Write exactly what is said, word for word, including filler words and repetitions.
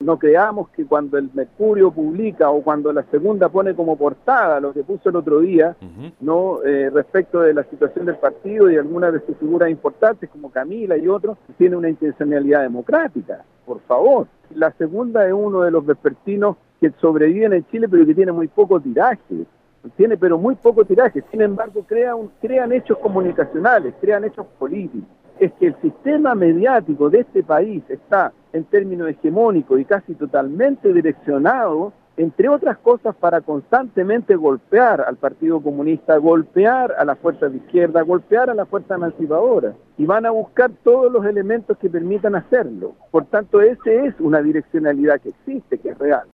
no creamos que cuando el Mercurio publica o cuando la Segunda pone como portada lo que puso el otro día, uh-huh. no eh, respecto de la situación del partido y algunas de sus figuras importantes como Camila y otros, tiene una intencionalidad democrática, por favor. La Segunda es uno de los vespertinos que sobreviven en Chile pero que tiene muy poco tiraje, tiene pero muy poco tiraje, sin embargo crea un, crean hechos comunicacionales, crean hechos políticos. Es que el sistema mediático de este país está en términos hegemónicos y casi totalmente direccionado, entre otras cosas, para constantemente golpear al Partido Comunista, golpear a las fuerzas de izquierda, golpear a las fuerzas emancipadoras, y van a buscar todos los elementos que permitan hacerlo. Por tanto, esa es una direccionalidad que existe, que es real.